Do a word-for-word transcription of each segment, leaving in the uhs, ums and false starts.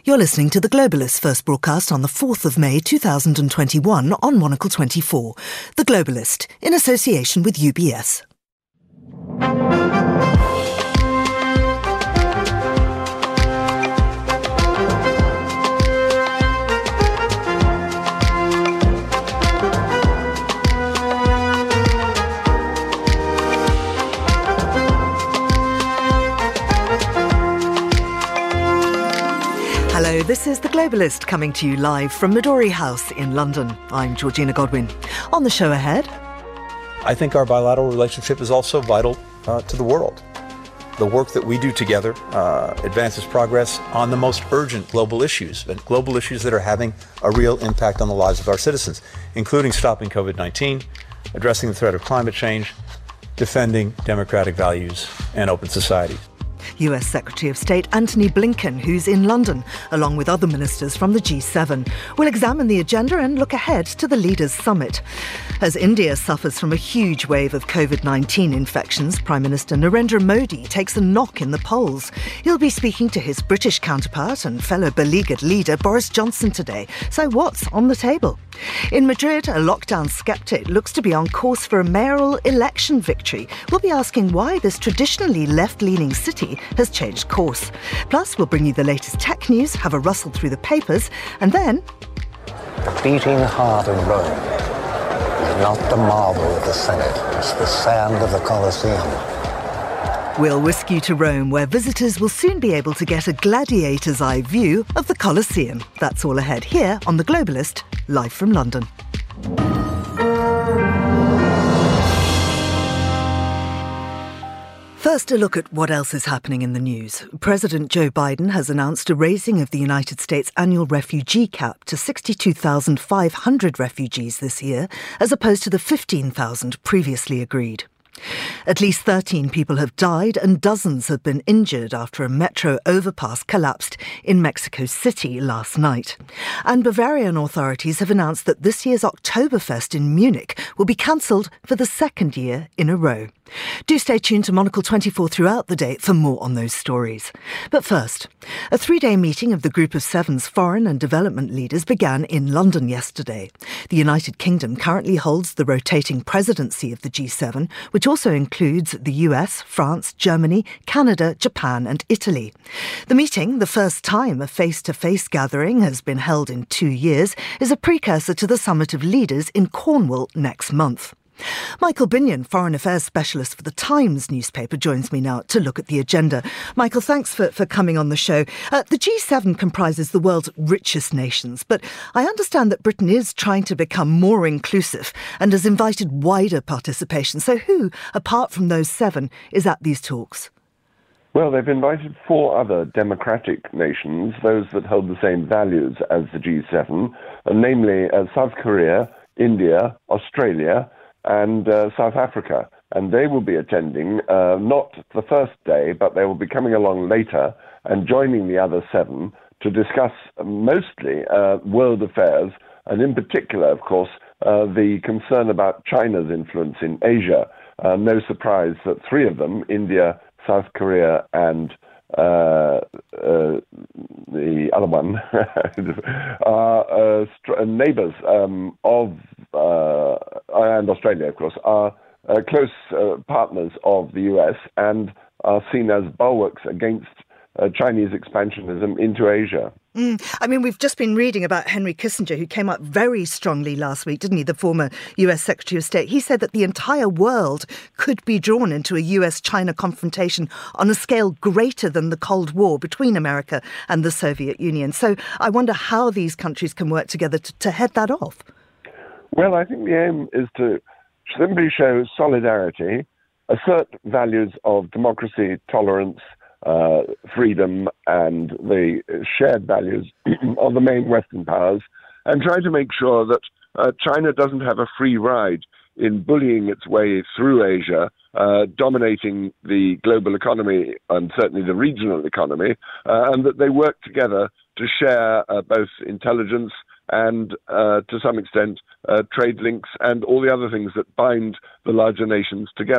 You're listening to The Globalist, first broadcast on the fourth of May two thousand twenty-one on Monocle twenty-four. The Globalist, in association with U B S. Hello, this is The Globalist coming to you live from Midori House in London. I'm Georgina Godwin. On the show ahead... I think our bilateral relationship is also vital uh, to the world. The work that we do together uh, advances progress on the most urgent global issues, and global issues that are having a real impact on the lives of our citizens, including stopping covid nineteen, addressing the threat of climate change, defending democratic values and open societies. U S Secretary of State Antony Blinken, who's in London, along with other ministers from the G seven, will examine the agenda and look ahead to the Leaders' Summit. As India suffers from a huge wave of covid nineteen infections, Prime Minister Narendra Modi takes a knock in the polls. He'll be speaking to his British counterpart and fellow beleaguered leader Boris Johnson today. So what's on the table? In Madrid, a lockdown skeptic looks to be on course for a mayoral election victory. We'll be asking why this traditionally left-leaning city has changed course. Plus, we'll bring you the latest tech news, have a rustle through the papers, and then... The beating heart of Rome is not the marble of the Senate, it's the sand of the Colosseum. We'll whisk you to Rome, where visitors will soon be able to get a gladiator's eye view of the Colosseum. That's all ahead here on The Globalist, live from London. First, a look at what else is happening in the news. President Joe Biden has announced a raising of the United States annual refugee cap to sixty-two thousand five hundred refugees this year, as opposed to the fifteen thousand previously agreed. At least thirteen people have died and dozens have been injured after a metro overpass collapsed in Mexico City last night. And Bavarian authorities have announced that this year's Oktoberfest in Munich will be cancelled for the second year in a row. Do stay tuned to Monocle twenty-four throughout the day for more on those stories. But first, a three-day meeting of the Group of Seven's foreign and development leaders began in London yesterday. The United Kingdom currently holds the rotating presidency of the G seven, which also includes the U S, France, Germany, Canada, Japan and Italy. The meeting, the first time a face-to-face gathering has been held in two years, is a precursor to the Summit of Leaders in Cornwall next month. Michael Binion, Foreign Affairs Specialist for The Times newspaper, joins me now to look at the agenda. Michael, thanks for, for coming on the show. Uh, the G seven comprises the world's richest nations, but I understand that Britain is trying to become more inclusive and has invited wider participation. So who, apart from those seven, is at these talks? Well, they've invited four other democratic nations, those that hold the same values as the G seven, uh, namely uh, South Korea, India, Australia, and uh, South Africa. And they will be attending, uh, not the first day, but they will be coming along later and joining the other seven to discuss mostly uh, world affairs, and in particular, of course, uh, the concern about China's influence in Asia. Uh, no surprise that three of them, India, South Korea, and uh, uh, the other one, are uh, st- neighbours um, of, uh, and Australia, of course, are uh, close uh, partners of the U S and are seen as bulwarks against uh, Chinese expansionism into Asia. Mm. I mean, we've just been reading about Henry Kissinger, who came up very strongly last week, didn't he, the former U S Secretary of State. He said that the entire world could be drawn into a U S China confrontation on a scale greater than the Cold War between America and the Soviet Union. So I wonder how these countries can work together to, to head that off. Well, I think the aim is to simply show solidarity, assert values of democracy, tolerance, Uh, freedom and the shared values of the main Western powers, and try to make sure that uh, China doesn't have a free ride in bullying its way through Asia, uh, dominating the global economy and certainly the regional economy, uh, and that they work together to share uh, both intelligence and, uh, to some extent, uh, trade links and all the other things that bind the larger nations together.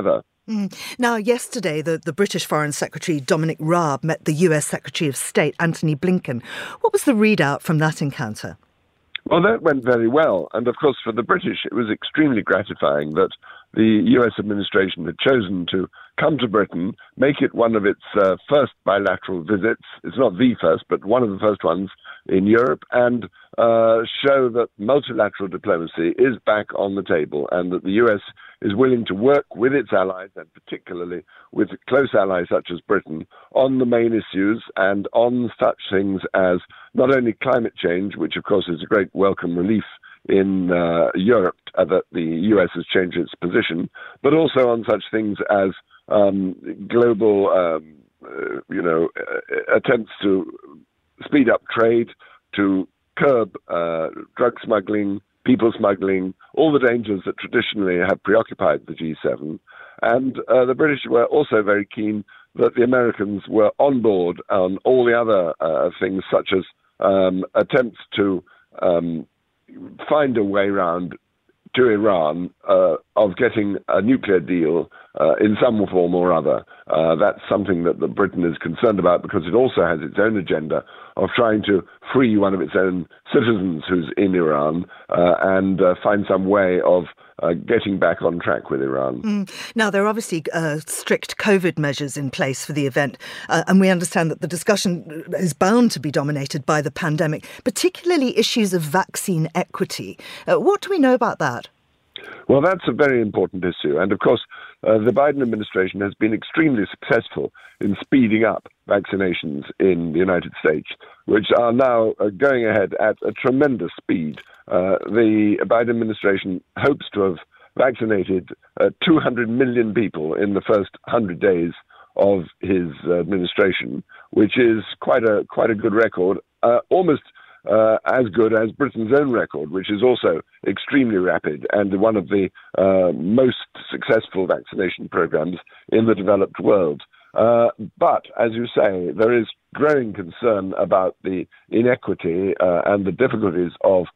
Mm. Now, yesterday, the, the British Foreign Secretary Dominic Raab met the U S Secretary of State Antony Blinken. What was the readout from that encounter? Well, that went very well. And of course, for the British, it was extremely gratifying that the U S administration had chosen to come to Britain, make it one of its uh, first bilateral visits. It's not the first, but one of the first ones in Europe, and uh, show that multilateral diplomacy is back on the table and that the U S is willing to work with its allies, and particularly with close allies such as Britain, on the main issues and on such things as not only climate change, which of course is a great welcome relief in uh, Europe uh, that the U S has changed its position, but also on such things as um, global, um, uh, you know, uh, attempts to speed up trade, to curb uh, drug smuggling, people smuggling, all the dangers that traditionally have preoccupied the G seven. And uh, the British were also very keen that the Americans were on board on all the other uh, things, such as um, attempts to um, find a way round to Iran uh, of getting a nuclear deal uh, in some form or other. Uh, that's something that, that Britain is concerned about, because it also has its own agenda of trying to free one of its own citizens who's in Iran uh, and uh, find some way of uh, getting back on track with Iran. Mm. Now, there are obviously uh, strict COVID measures in place for the event, uh, and we understand that the discussion is bound to be dominated by the pandemic, particularly issues of vaccine equity. Uh, what do we know about that? Well, that's a very important issue. And of course, uh, the Biden administration has been extremely successful in speeding up vaccinations in the United States, which are now uh, going ahead at a tremendous speed. Uh, the Biden administration hopes to have vaccinated uh, two hundred million people in the first one hundred days of his uh, administration, which is quite a quite a good record, uh, almost Uh, as good as Britain's own record, which is also extremely rapid and one of the uh, most successful vaccination programs in the developed world. Uh, but, as you say, there is growing concern about the inequity uh, and the difficulties of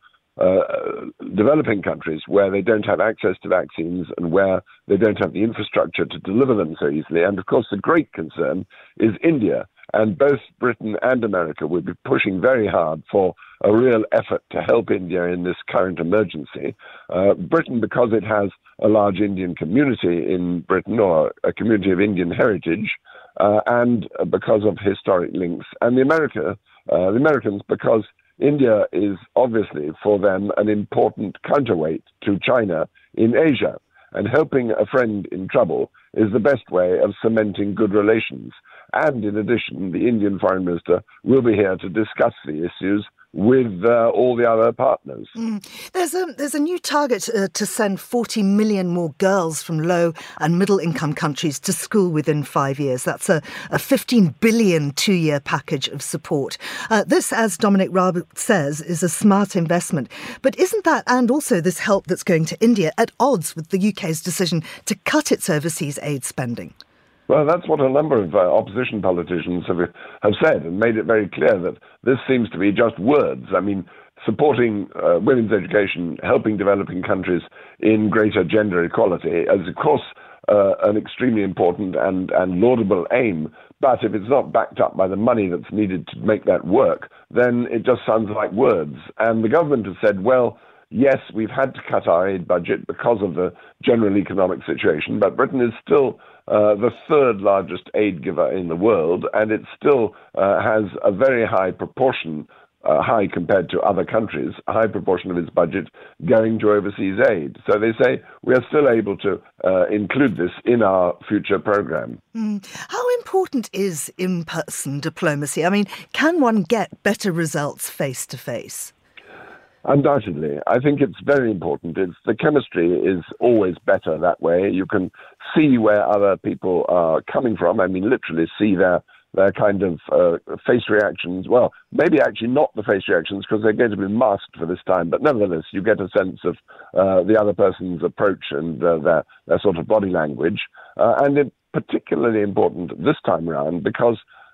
uh, developing countries where they don't have access to vaccines and where they don't have the infrastructure to deliver them so easily. And, of course, the great concern is India. And both Britain and America will be pushing very hard for a real effort to help India in this current emergency. Uh, Britain, because it has a large Indian community in Britain, or a community of Indian heritage, uh, and because of historic links. And the America, uh, the Americans, because India is obviously for them an important counterweight to China in Asia. And helping a friend in trouble is the best way of cementing good relations. And in addition, the Indian Foreign Minister will be here to discuss the issues with uh, all the other partners. Mm. There's a there's a new target uh, to send forty million more girls from low and middle income countries to school within five years. That's a, a fifteen billion two-year package of support. Uh, this, as Dominic Raab says, is a smart investment. But isn't that, and also this help that's going to India, at odds with the U K's decision to cut its overseas aid spending? Well, that's what a number of uh, opposition politicians have, have said, and made it very clear that this seems to be just words. I mean, supporting uh, women's education, helping developing countries in greater gender equality is, of course, uh, an extremely important and, and laudable aim. But if it's not backed up by the money that's needed to make that work, then it just sounds like words. And the government has said, well, yes, we've had to cut our aid budget because of the general economic situation, but Britain is still Uh, the third largest aid giver in the world, and it still uh, has a very high proportion, uh, high compared to other countries, a high proportion of its budget going to overseas aid. So they say we are still able to uh, include this in our future program. Mm. How important is in-person diplomacy? I mean, can one get better results face-to-face? Undoubtedly. I think it's very important. It's, the chemistry is always better that way. You can see where other people are coming from. I mean, literally see their, their kind of uh, face reactions. Well, maybe actually not the face reactions, because they're going to be masked for this time. But nevertheless, you get a sense of uh, the other person's approach and uh, their, their sort of body language. Uh, and it's particularly important this time around because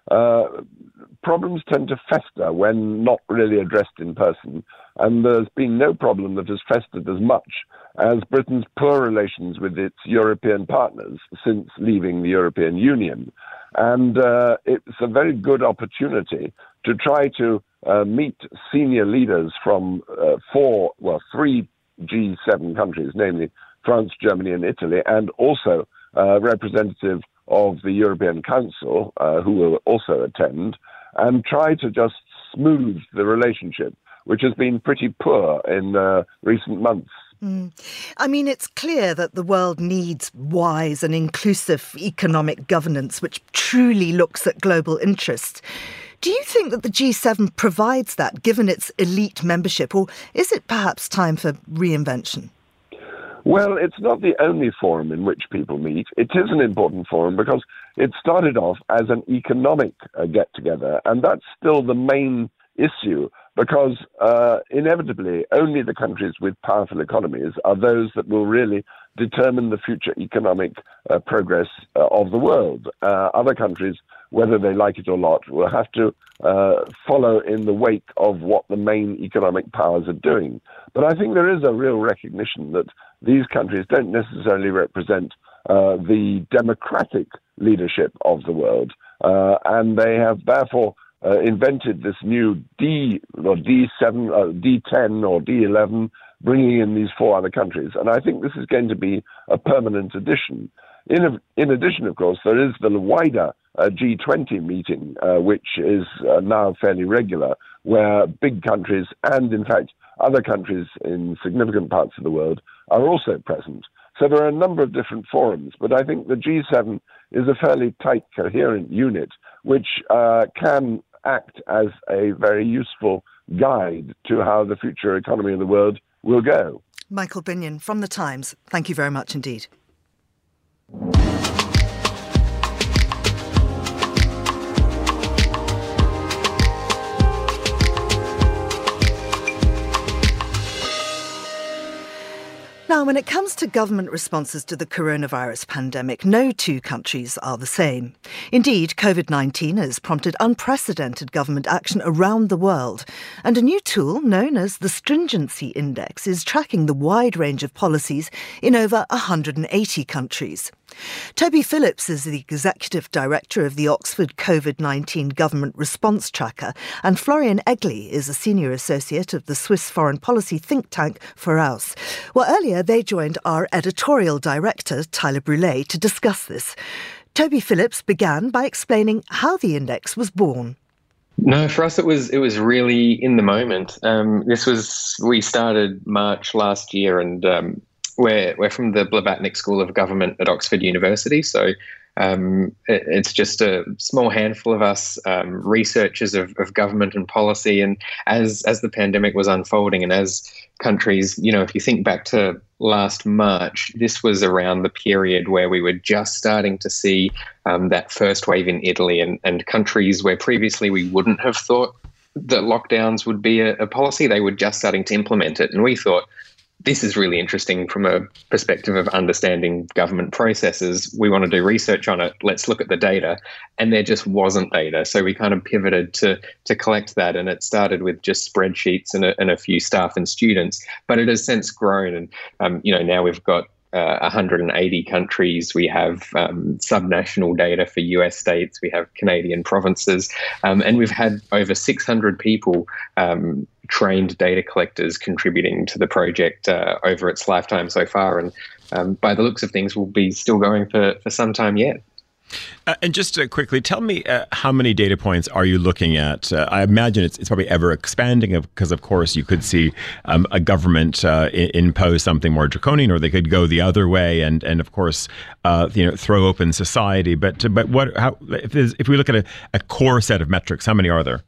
uh, problems tend to fester when not really addressed in person. And there's been no problem that has festered as much as Britain's poor relations with its European partners since leaving the European Union. And uh, it's a very good opportunity to try to uh, meet senior leaders from uh, four, well, three G seven countries, namely France, Germany, and Italy, and also uh, representative of the European Council, uh, who will also attend, and try to just smooth the relationship, which has been pretty poor in uh, recent months. Mm. I mean, it's clear that the world needs wise and inclusive economic governance, which truly looks at global interests. Do you think that the G seven provides that, given its elite membership, or is it perhaps time for reinvention? Well, it's not the only forum in which people meet. It is an important forum because it started off as an economic uh, get-together, and that's still the main issue, because uh, inevitably only the countries with powerful economies are those that will really determine the future economic uh, progress uh, of the world. Uh, other countries, whether they like it or not, will have to uh, follow in the wake of what the main economic powers are doing. But I think there is a real recognition that these countries don't necessarily represent uh, the democratic leadership of the world, uh, and they have therefore Uh, invented this new D or D seven, uh, D ten or D eleven, bringing in these four other countries. And I think this is going to be a permanent addition. In, in addition, of course, there is the wider uh, G twenty meeting, uh, which is uh, now fairly regular, where big countries and, in fact, other countries in significant parts of the world are also present. So there are a number of different forums, but I think the G seven is a fairly tight, coherent unit, which uh, can act as a very useful guide to how the future economy of the world will go. Michael Binion from The Times, thank you very much indeed. Now, when it comes to government responses to the coronavirus pandemic, no two countries are the same. Indeed, COVID nineteen has prompted unprecedented government action around the world, and a new tool known as the Stringency Index is tracking the wide range of policies in over one hundred eighty countries. Toby Phillips is the Executive Director of the Oxford COVID nineteen Government Response Tracker, and Florian Egli is a Senior Associate of the Swiss foreign policy think tank Voraus. Well, earlier they joined our Editorial Director, Tyler Brûlé, to discuss this. Toby Phillips began by explaining how the index was born. No, for us it was it was really in the moment. Um, this was we started March last year, and um, we're we're from the Blavatnik School of Government at Oxford University. So um, it, it's just a small handful of us, um, researchers of, of government and policy. And as as the pandemic was unfolding, and as countries, you know, if you think back to last March, this was around the period where we were just starting to see um, that first wave in Italy, and, and countries where previously we wouldn't have thought that lockdowns would be a, a policy, they were just starting to implement it. And we thought, this is really interesting from a perspective of understanding government processes. We want to do research on it. Let's look at the data. And there just wasn't data. So we kind of pivoted to to collect that. And it started with just spreadsheets and a, and a few staff and students. But it has since grown. And, um, you know, now we've got uh, one hundred eighty countries. We have um, subnational data for U S states. We have Canadian provinces. Um, and we've had over six hundred people um trained data collectors contributing to the project uh, over its lifetime so far. And um, by the looks of things, we'll be still going for, for some time yet. Uh, and just uh, quickly, tell me uh, how many data points are you looking at? Uh, I imagine it's, it's probably ever expanding because, of course, you could see um, a government uh, I- impose something more draconian, or they could go the other way and, and of course, uh, you know, throw open society. But but what? How, if, if we look at a, a core set of metrics, how many are there?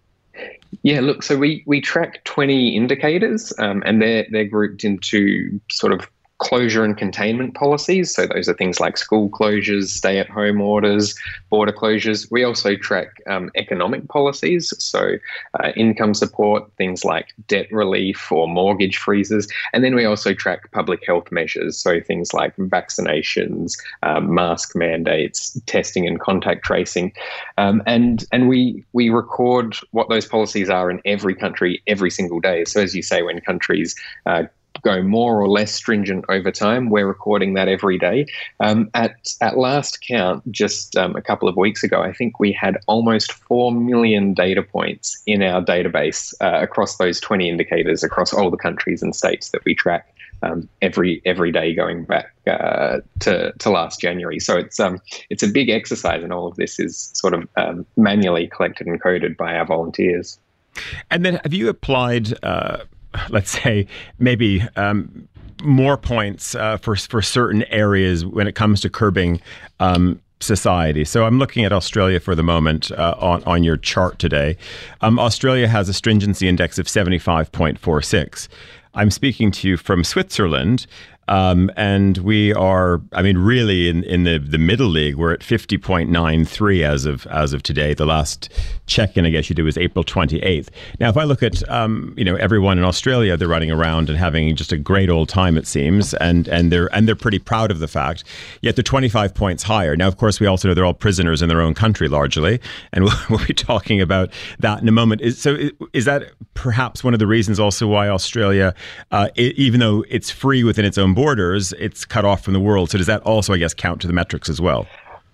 Yeah, look, so we, we track twenty indicators, um, and they're they're grouped into sort of closure and containment policies. So those are things like school closures, stay-at-home orders, border closures. We also track um, economic policies, so uh, income support, things like debt relief or mortgage freezes. And then we also track public health measures, so things like vaccinations, um, mask mandates, testing and contact tracing. Um, and and we we record what those policies are in every country every single day. So as you say, when countries uh, go more or less stringent over time, we're recording that every day. Um, at at last count, just um, a couple of weeks ago, I think we had almost four million data points in our database uh, across those twenty indicators across all the countries and states that we track um, every every day going back uh, to to last January. So it's um it's a big exercise, and all of this is sort of um, manually collected and coded by our volunteers. And then, have you applied? Uh let's say maybe um, more points uh, for for certain areas when it comes to curbing um, society. So I'm looking at Australia for the moment uh, on, on your chart today. Um, Australia has a stringency index of seventy-five point four six. I'm speaking to you from Switzerland. Um, and we are, I mean, really in, in the, the middle league. We're at fifty point nine three as of as of today. The last check-in, I guess you did, was April twenty-eighth. Now, if I look at, um, you know, everyone in Australia, they're running around and having just a great old time, it seems, and and they're and they're pretty proud of the fact. Yet they're twenty-five points higher. Now, of course, we also know they're all prisoners in their own country, largely, and we'll, we'll be talking about that in a moment. Is, so, is that perhaps one of the reasons also why Australia, uh, it, even though it's free within its own borders, it's cut off from the world? So does that also, I guess, count to the metrics as well?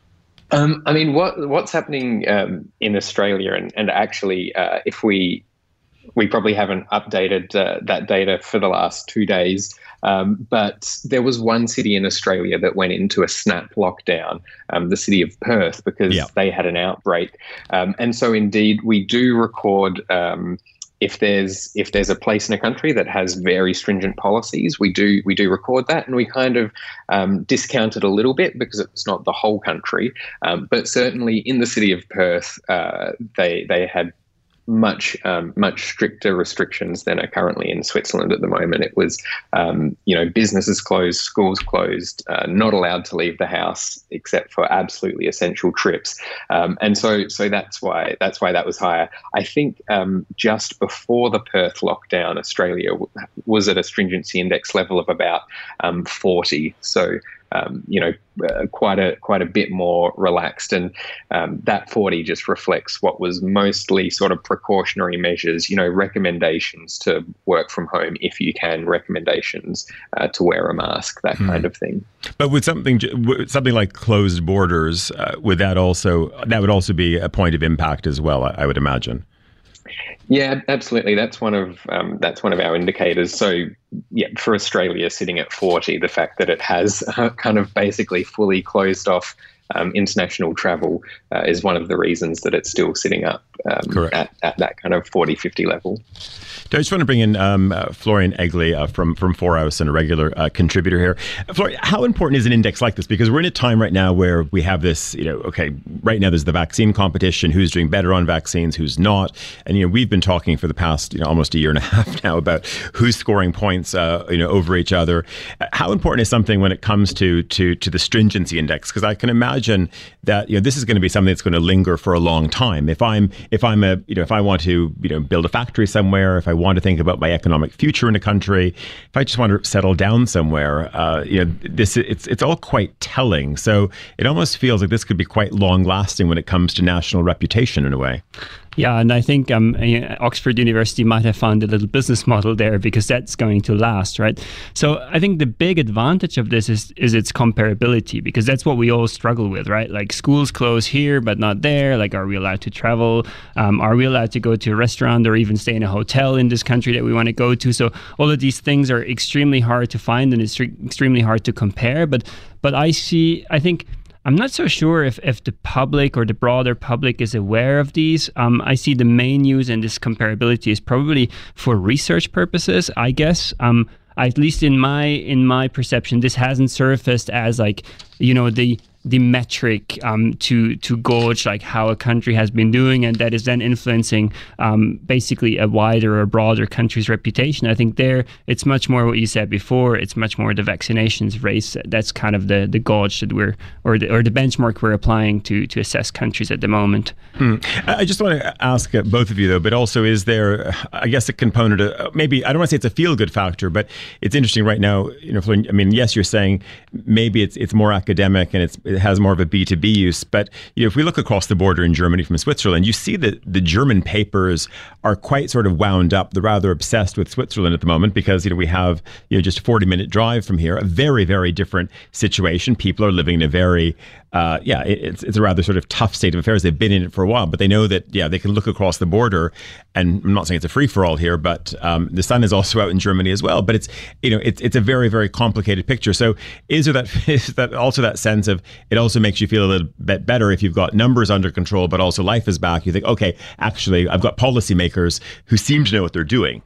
Um, I mean, what what's happening um, in Australia, and, and actually, uh, if we we probably haven't updated uh, that data for the last two days, um, but there was one city in Australia that went into a snap lockdown, um, the city of Perth, because yeah. they had an outbreak. Um, and so, indeed, we do record um, If there's if there's a place in a country that has very stringent policies, we do we do record that, and we kind of um, discount it a little bit because it's not the whole country. Um, but certainly in the city of Perth, uh, they they had much um, much stricter restrictions than are currently in Switzerland at the moment. It was um, you know businesses closed, schools closed, uh, not allowed to leave the house except for absolutely essential trips, um, and so so that's why that's why that was higher. I think um, just before the Perth lockdown, Australia w- was at a stringency index level of about um, forty. So. Um, you know, uh, quite a quite a bit more relaxed, and um, that forty just reflects what was mostly sort of precautionary measures. You know, recommendations to work from home if you can, recommendations uh, to wear a mask, that hmm. kind of thing. But with something something like closed borders, uh, would that also that would also be a point of impact as well? I, I would imagine. Yeah, absolutely. That's one of um, that's one of our indicators. So, yeah, for Australia sitting at forty, the fact that it has uh, kind of basically fully closed off um, international travel uh, is one of the reasons that it's still sitting up um, at, at that kind of forty, fifty level. I just want to bring in um, uh, Florian Egli uh, from from Fourhouse and a regular uh, contributor here. Florian, how important is an index like this? Because we're in a time right now where we have this, you know, okay, right now there's the vaccine competition, who's doing better on vaccines, who's not. And, you know, we've been talking for the past, you know, almost a year and a half now about who's scoring points, uh, you know, over each other. How important is something when it comes to to to the stringency index? Because I can imagine that, you know, this is going to be something that's going to linger for a long time. If I'm if I'm a, you know, if I want to, you know, build a factory somewhere, if I want to think about my economic future in a country, if I just want to settle down somewhere, uh, you know, this it's it's all quite telling. So it almost feels like this could be quite long lasting when it comes to national reputation in a way. Yeah, and I think um, Oxford University might have found a little business model there because that's going to last, right? So I think the big advantage of this is is its comparability, because that's what we all struggle with, right? Like schools close here but not there. Like, are we allowed to travel? Um, are we allowed to go to a restaurant or even stay in a hotel in this country that we want to go to? So all of these things are extremely hard to find, and it's extremely hard to compare. But but I see, I think. I'm not so sure if, if the public or the broader public is aware of these. Um, I see the main use in this comparability is probably for research purposes, I guess. Um, at least in my in my perception, this hasn't surfaced as like, you know, the the metric um, to to gauge like how a country has been doing, and that is then influencing um, basically a wider or broader country's reputation. I think there it's much more what you said before. It's much more the vaccinations race. That's kind of the the gauge that we're or the, or the benchmark we're applying to to assess countries at the moment. Hmm. I just want to ask uh, both of you though, but also is there, I guess, a component of maybe I don't want to say it's a feel good factor, but it's interesting right now. You know, I mean, yes, you're saying maybe it's it's more academic and it's it has more of a B two B use, but you know, if we look across the border in Germany from Switzerland, you see that the German papers are quite sort of wound up. They're rather obsessed with Switzerland at the moment because you know we have you know just a forty minute drive from here, a very very different situation. People are living in a very uh, yeah, it, it's it's a rather sort of tough state of affairs. They've been in it for a while, but they know that yeah they can look across the border, and I'm not saying it's a free for all here, but um, the sun is also out in Germany as well. But it's you know it's it's a very very complicated picture. So is there that is that also that sense of it also makes you feel a little bit better if you've got numbers under control, but also life is back. You think, okay, actually, I've got policymakers who seem to know what they're doing.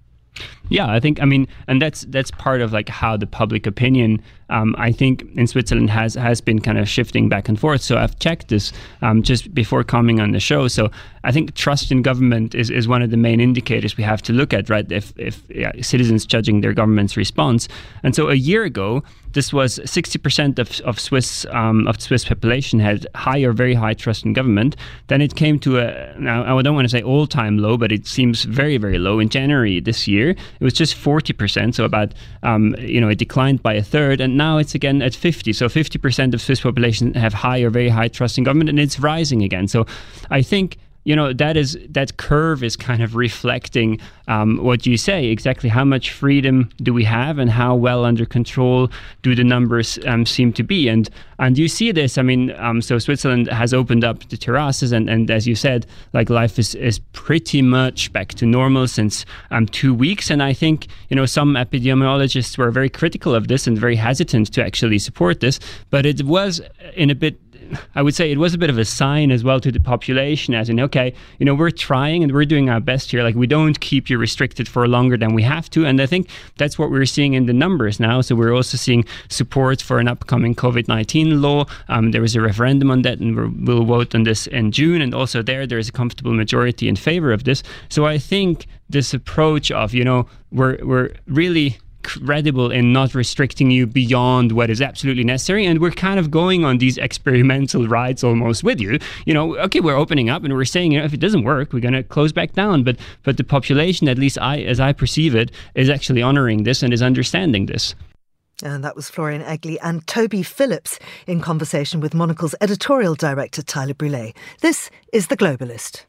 Yeah, I think, I mean, and that's that's part of like how the public opinion, um, I think in Switzerland has has been kind of shifting back and forth. So I've checked this um, just before coming on the show. So I think trust in government is, is one of the main indicators we have to look at, right? If, if yeah, citizens judging their government's response. And so a year ago, this was sixty percent of, of Swiss um, of the Swiss population had high or very high trust in government. Then it came to a, now I don't want to say all-time low, but it seems very, very low. In January this year, it was just forty percent, so about, um, you know, it declined by a third, and now it's again at fifty. So fifty percent of Swiss population have high or very high trust in government, and it's rising again. So I think, you know, that is that curve is kind of reflecting um, what you say, exactly how much freedom do we have and how well under control do the numbers um, seem to be. And and you see this, I mean, um, so Switzerland has opened up the terraces and, and as you said, like life is, is pretty much back to normal since um, two weeks. And I think, you know, some epidemiologists were very critical of this and very hesitant to actually support this, but it was in a bit I would say it was a bit of a sign as well to the population, as in, okay, you know, we're trying and we're doing our best here. Like, we don't keep you restricted for longer than we have to. And I think that's what we're seeing in the numbers now. So we're also seeing support for an upcoming COVID nineteen law. Um, there was a referendum on that, and we're, we'll vote on this in June. And also there, there is a comfortable majority in favor of this. So I think this approach of, you know, we're we're really credible in not restricting you beyond what is absolutely necessary, and we're kind of going on these experimental rides almost with you. You know, okay, we're opening up and we're saying, you know, if it doesn't work, we're going to close back down. But but the population, at least I, as I perceive it, is actually honouring this and is understanding this. And that was Florian Egli and Toby Phillips in conversation with Monocle's editorial director Tyler Brûlé. This is The Globalist.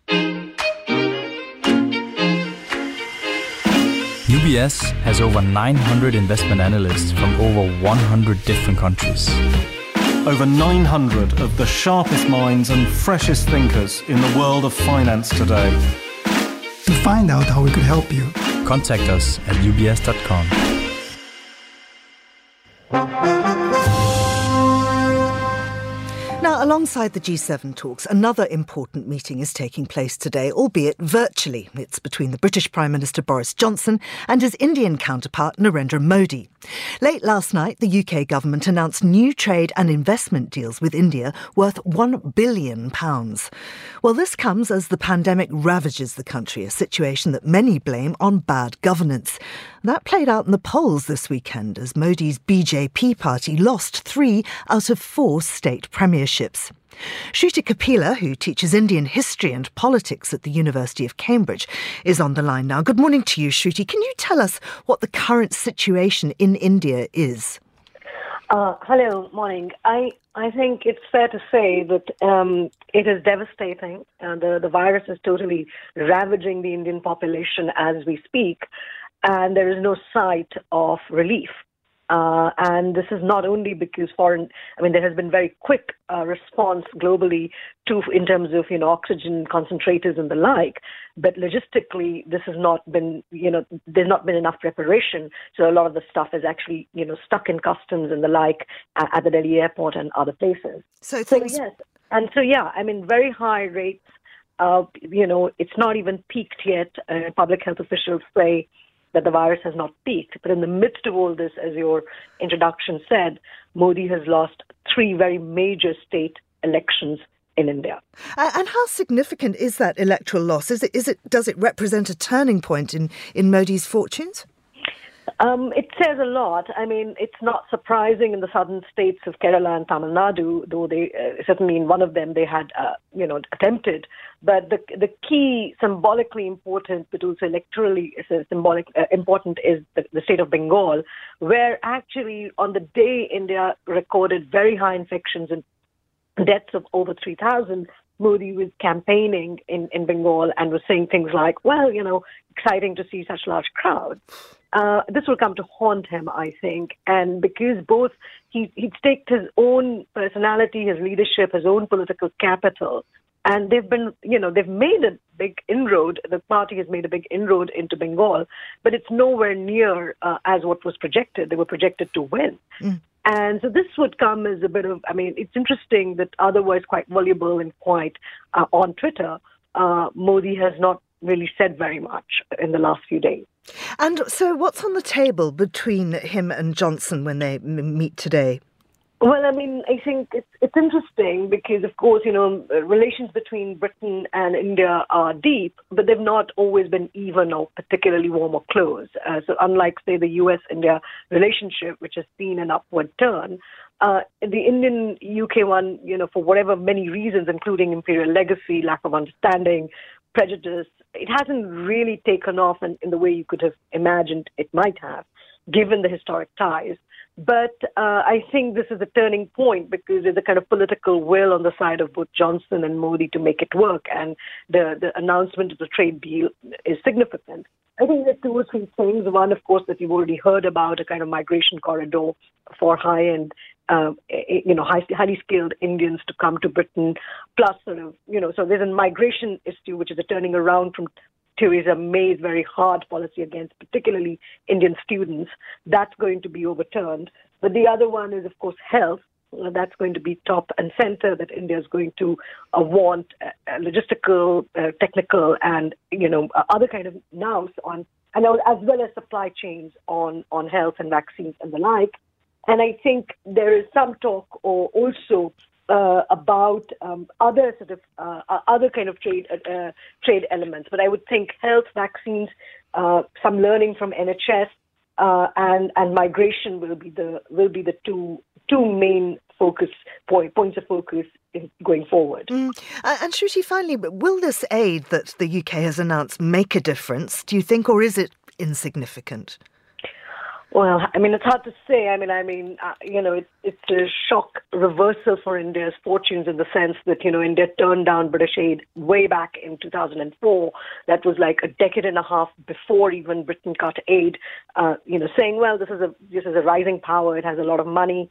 U B S has over nine hundred investment analysts from over one hundred different countries. Over nine hundred of the sharpest minds and freshest thinkers in the world of finance today. To find out how we could help you, contact us at u b s dot com. Now, alongside the G seven talks, another important meeting is taking place today, albeit virtually. It's between the British Prime Minister Boris Johnson and his Indian counterpart Narendra Modi. Late last night, the U K government announced new trade and investment deals with India worth one billion pounds. Well, this comes as the pandemic ravages the country, a situation that many blame on bad governance. That played out in the polls this weekend as Modi's B J P party lost three out of four state premierships. Shruti Kapila, who teaches Indian history and politics at the University of Cambridge, is on the line now. Good morning to you, Shruti. Can you tell us what the current situation in India is? Uh, hello, morning. I, I think it's fair to say that um, it is devastating. Uh, the, the virus is totally ravaging the Indian population as we speak, and there is no sight of relief. Uh, and this is not only because foreign, I mean, there has been very quick uh, response globally to, in terms of, you know, oxygen concentrators and the like, but logistically, this has not been, you know, there's not been enough preparation. So a lot of the stuff is actually, you know, stuck in customs and the like at, at the Delhi airport and other places. So, things- so yes, and so, yeah, I mean, very high rates. Uh, you know, it's not even peaked yet. Uh, public health officials say that the virus has not peaked. But in the midst of all this, as your introduction said, Modi has lost three very major state elections in India. Uh, and how significant is that electoral loss? Is it, is it, does it represent a turning point in, in Modi's fortunes? Um, it says a lot. I mean, it's not surprising in the southern states of Kerala and Tamil Nadu, though they uh, certainly in one of them they had, uh, you know, attempted. But the the key, symbolically important, but also electorally symbolic uh, important, is the, the state of Bengal, where actually on the day India recorded very high infections and deaths of over three thousand, Modi was campaigning in, in Bengal and was saying things like, well, you know, exciting to see such large crowds. Uh, this will come to haunt him, I think. And because both he, he'd staked his own personality, his leadership, his own political capital, and they've been, you know, they've made a big inroad. The party has made a big inroad into Bengal, but it's nowhere near uh, as what was projected. They were projected to win. Mm. And so this would come as a bit of, I mean, it's interesting that otherwise quite voluble and quite uh, on Twitter, uh, Modi has not really said very much in the last few days. And so what's on the table between him and Johnson when they m- meet today? Well, I mean, I think it's, it's interesting because, of course, you know, relations between Britain and India are deep, but they've not always been even or particularly warm or close. Uh, so unlike, say, the U S India relationship, which has seen an upward turn, uh, the Indian-U K one, you know, for whatever many reasons, including imperial legacy, lack of understanding, prejudice, it hasn't really taken off in, in the way you could have imagined it might have, given the historic ties. But uh, I think this is a turning point because there's a kind of political will on the side of both Johnson and Modi to make it work, and the, the announcement of the trade deal is significant. I think there are two or three things. One, of course, that you've already heard about, a kind of migration corridor for high-end, uh, you know, high, highly skilled Indians to come to Britain, plus sort of, you know, so there's a migration issue, which is a turning around from Theresa May's very hard policy against particularly Indian students. That's going to be overturned. But the other one is, of course, health. Uh, that's going to be top and center, that India is going to uh, want uh, logistical, uh, technical, and, you know, uh, other kind of nows on, and as well as supply chains on, on health and vaccines and the like. And I think there is some talk or also Uh, about um, other sort of uh, other kind of trade uh, trade elements, but I would think health, vaccines, uh, some learning from N H S, uh, and and migration will be the will be the two two main focus point, points of focus in going forward. Mm. Uh, and Shruti, finally, will this aid that the U K has announced make a difference, do you think, or is it insignificant? Well, I mean, it's hard to say. I mean, I mean, uh, you know, it, it's a shock reversal for India's fortunes in the sense that, you know, India turned down British aid way back in two thousand four. That was like a decade and a half before even Britain cut aid, uh, you know, saying, well, this is a this is a rising power. It has a lot of money.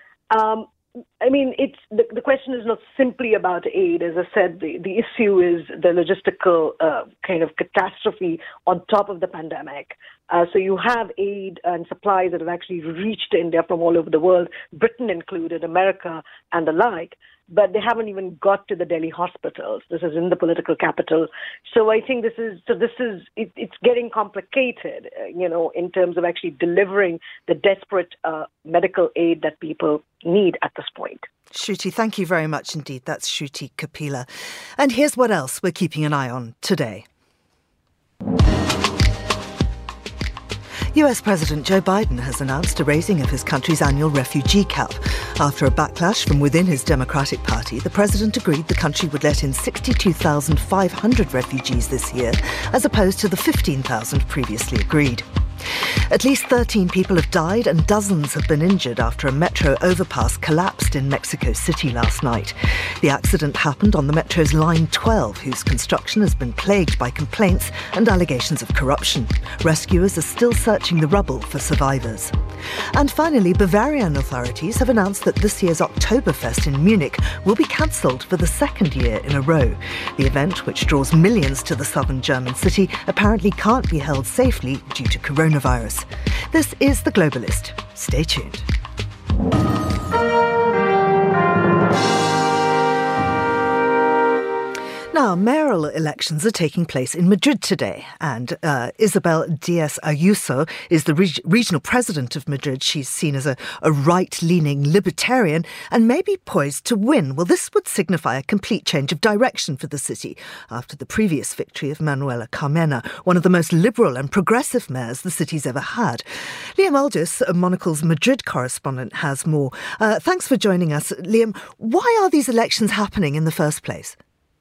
Um, I mean, it's the, the question is not simply about aid. As I said, the, the issue is the logistical uh, kind of catastrophe on top of the pandemic. Uh, so you have aid and supplies that have actually reached India from all over the world, Britain included, America and the like, but they haven't even got to the Delhi hospitals. This is in the political capital. So I think this is, so this is, it, it's getting complicated, uh, you know, in terms of actually delivering the desperate uh, medical aid that people need at this point. Shruti, thank you very much indeed. That's Shruti Kapila. And here's what else we're keeping an eye on today. U S President Joe Biden has announced a raising of his country's annual refugee cap. After a backlash from within his Democratic Party, the president agreed the country would let in sixty-two thousand five hundred refugees this year, as opposed to the fifteen thousand previously agreed. At least thirteen people have died and dozens have been injured after a metro overpass collapsed in Mexico City last night. The accident happened on the metro's Line twelve, whose construction has been plagued by complaints and allegations of corruption. Rescuers are still searching the rubble for survivors. And finally, Bavarian authorities have announced that this year's Oktoberfest in Munich will be cancelled for the second year in a row. The event, which draws millions to the southern German city, apparently can't be held safely due to coronavirus. This is The Globalist. Stay tuned. Now, mayoral elections are taking place in Madrid today, and uh, Isabel Díaz Ayuso is the reg- regional president of Madrid. She's seen as a, a right-leaning libertarian and may be poised to win. Well, this would signify a complete change of direction for the city after the previous victory of Manuela Carmena, one of the most liberal and progressive mayors the city's ever had. Liam Aldous, Monocle's Madrid correspondent, has more. Uh, thanks for joining us. Liam, why are these elections happening in the first place?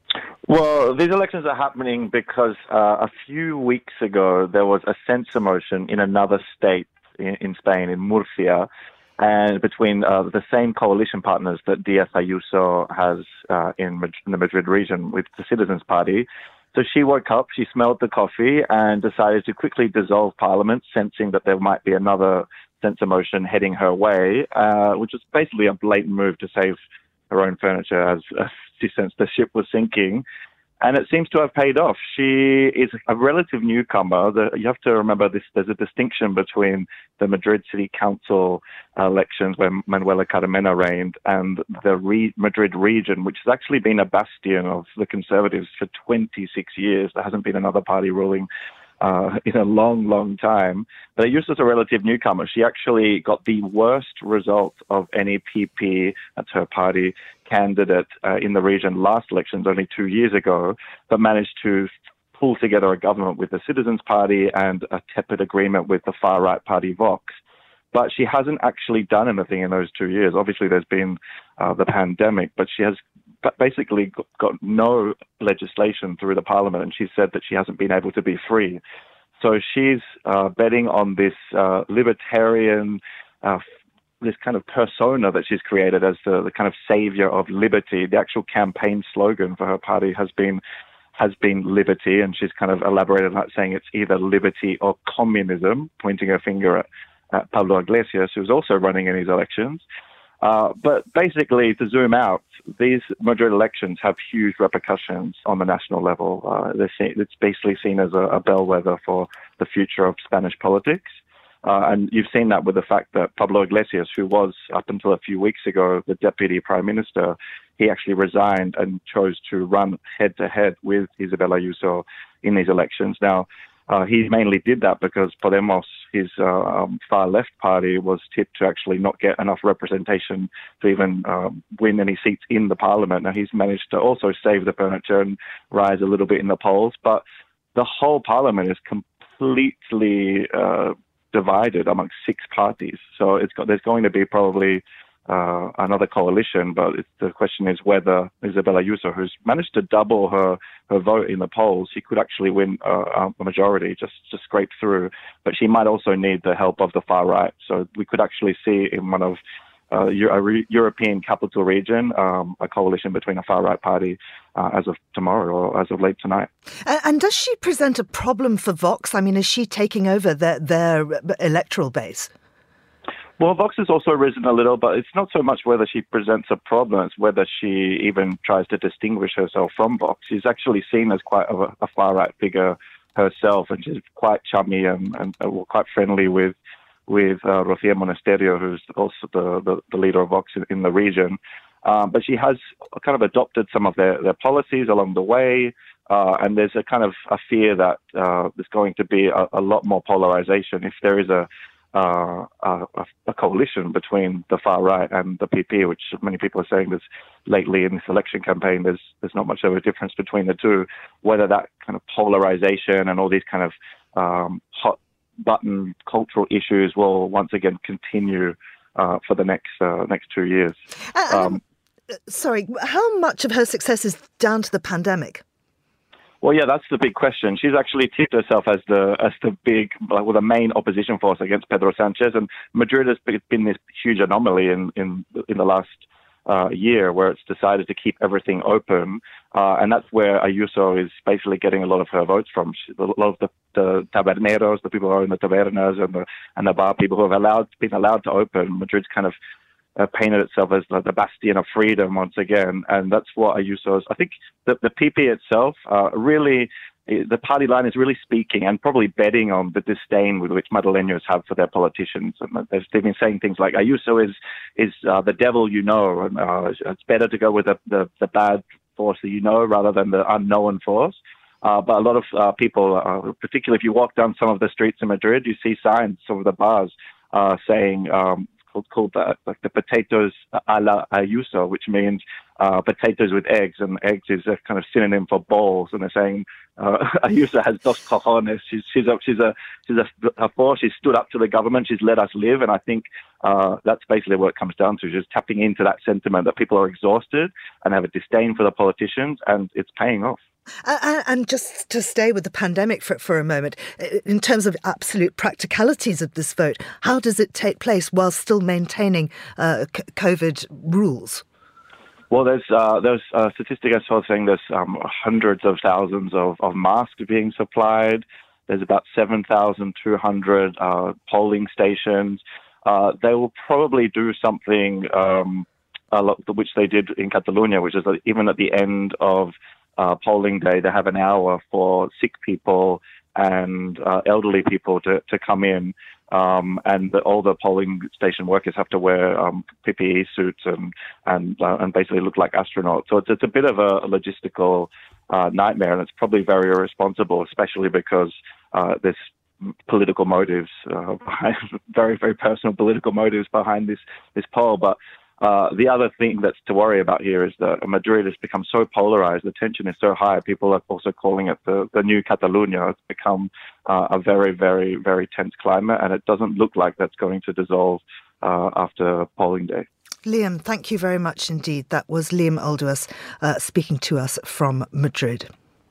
Well, these elections are happening because uh, a few weeks ago there was a censor motion in another state in, in Spain, in Murcia, and between uh, the same coalition partners that Díaz Ayuso has uh, in, Madrid, in the Madrid region with the Citizens Party. So she woke up, she smelled the coffee, and decided to quickly dissolve Parliament, sensing that there might be another censor motion heading her way, uh, which was basically a blatant move to save her own furniture as, as she sensed the ship was sinking. And it seems to have paid off. She is a relative newcomer. The, you have to remember this. There's a distinction between the Madrid City Council elections where Manuela Carmena reigned and the re- Madrid region, which has actually been a bastion of the Conservatives for twenty-six years. There hasn't been another party ruling Uh, in a long, long time. But Ayuso is a relative newcomer. She actually got the worst result of any P P, that's her party, candidate uh, in the region last elections, only two years ago, but managed to pull together a government with the Citizens Party and a tepid agreement with the far-right party Vox. But she hasn't actually done anything in those two years. Obviously, there's been uh, the pandemic, but she has basically got no legislation through the parliament, and she said that she hasn't been able to be free. So she's uh, betting on this uh, libertarian, uh, this kind of persona that she's created as the, the kind of savior of liberty. The actual campaign slogan for her party has been has been liberty, and she's kind of elaborated on that, saying it's either liberty or communism, pointing her finger at, at Pablo Iglesias, who's also running in these elections. Uh, but basically, to zoom out, these Madrid elections have huge repercussions on the national level. Uh, see, it's basically seen as a, a bellwether for the future of Spanish politics. Uh, and you've seen that with the fact that Pablo Iglesias, who was, up until a few weeks ago, the deputy prime minister, he actually resigned and chose to run head-to-head with Isabel Ayuso in these elections. Now, Uh, he mainly did that because Podemos, his uh, um, far-left party, was tipped to actually not get enough representation to even uh, win any seats in the parliament. Now, he's managed to also save the furniture and rise a little bit in the polls, but the whole parliament is completely uh, divided amongst six parties. So it's got, there's going to be probably uh, another coalition, but it's, the question is whether Isabel Ayuso, who's managed to double her, her vote in the polls, she could actually win uh, a majority, just, just scrape through. But she might also need the help of the far right. So we could actually see in one of uh, a re- European capital region um, a coalition between a far right party uh, as of tomorrow or as of late tonight. And, and does she present a problem for Vox? I mean, is she taking over their, their electoral base? Well, Vox has also risen a little, but it's not so much whether she presents a problem, it's whether she even tries to distinguish herself from Vox. She's actually seen as quite a, a far-right figure herself, and she's quite chummy and, and uh, quite friendly with with uh, Rocío Monasterio, who's also the, the, the leader of Vox in, in the region. Um, but she has kind of adopted some of their, their policies along the way, uh, and there's a kind of a fear that uh, there's going to be a, a lot more polarization if there is a Uh, a, a coalition between the far right and the P P, which many people are saying there's lately in this election campaign, there's there's not much of a difference between the two. Whether that kind of polarization and all these kind of um, hot button cultural issues will once again continue uh, for the next uh, next two years. Uh, um, sorry, how much of her success is down to the pandemic? Well, yeah, that's the big question. She's actually tipped herself as the as the big, well, the main opposition force against Pedro Sanchez, and Madrid has been this huge anomaly in in, in the last uh, year where it's decided to keep everything open, uh, and that's where Ayuso is basically getting a lot of her votes from. She, a lot of the, the taberneros, the people who are in the tabernas, and the and the bar people who have allowed been allowed to open. Madrid's kind of Uh, painted itself as the, the bastion of freedom once again, and that's what Ayuso is. I think the, the P P itself uh, really, the party line is really speaking and probably betting on the disdain with which Madrileños have for their politicians. And they've been saying things like Ayuso is is uh, the devil, you know, and uh, it's better to go with the, the, the bad force that you know rather than the unknown force. Uh, but a lot of uh, people, uh, particularly if you walk down some of the streets in Madrid, you see signs over the bars uh, saying, um, called, called the, like the potatoes a la Ayuso, which means uh, potatoes with eggs, and eggs is a kind of synonym for balls. And they're saying uh, Ayuso has dos cojones. She's she's a she's a she's a, a force. She's stood up to the government. She's let us live, and I think uh, that's basically what it comes down to. Just tapping into that sentiment that people are exhausted and have a disdain for the politicians, and it's paying off. Uh, and just to stay with the pandemic for, for a moment, in terms of absolute practicalities of this vote, how does it take place while still maintaining uh, c- COVID rules? Well, there's uh, there's a statistic I saw saying there's um, hundreds of thousands of, of masks being supplied. There's about seven thousand two hundred uh, polling stations. Uh, they will probably do something um, a lot, which they did in Catalonia, which is that even at the end of Uh, polling day, they have an hour for sick people and uh, elderly people to, to come in, um, and the, all the polling station workers have to wear um, P P E suits and and uh, and basically look like astronauts. So it's, it's a bit of a, a logistical uh, nightmare, and it's probably very irresponsible, especially because uh, there's political motives, uh, behind, very very personal political motives behind this this poll, but. Uh, the other thing that's to worry about here is that Madrid has become so polarized, the tension is so high, people are also calling it the, the new Catalonia. It's become uh, a very, very, very tense climate, and it doesn't look like that's going to dissolve uh, after polling day. Liam, thank you very much indeed. That was Liam Olduas uh, speaking to us from Madrid.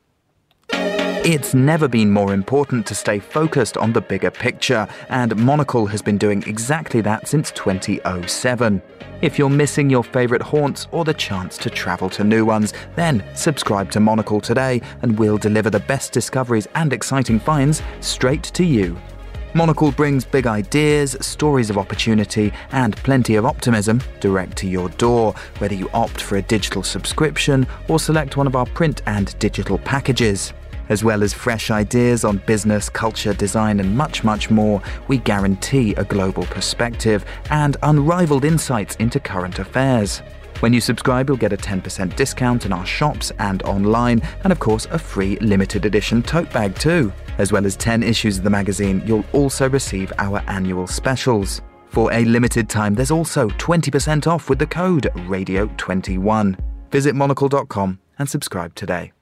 It's never been more important to stay focused on the bigger picture, and Monocle has been doing exactly that since twenty oh seven. If you're missing your favourite haunts or the chance to travel to new ones, then subscribe to Monocle today and we'll deliver the best discoveries and exciting finds straight to you. Monocle brings big ideas, stories of opportunity and plenty of optimism direct to your door, whether you opt for a digital subscription or select one of our print and digital packages. As well as fresh ideas on business, culture, design and much, much more, we guarantee a global perspective and unrivaled insights into current affairs. When you subscribe, you'll get a ten percent discount in our shops and online, and of course a free limited edition tote bag too. As well as ten issues of the magazine, you'll also receive our annual specials. For a limited time, there's also twenty percent off with the code radio twenty-one. Visit monocle dot com and subscribe today.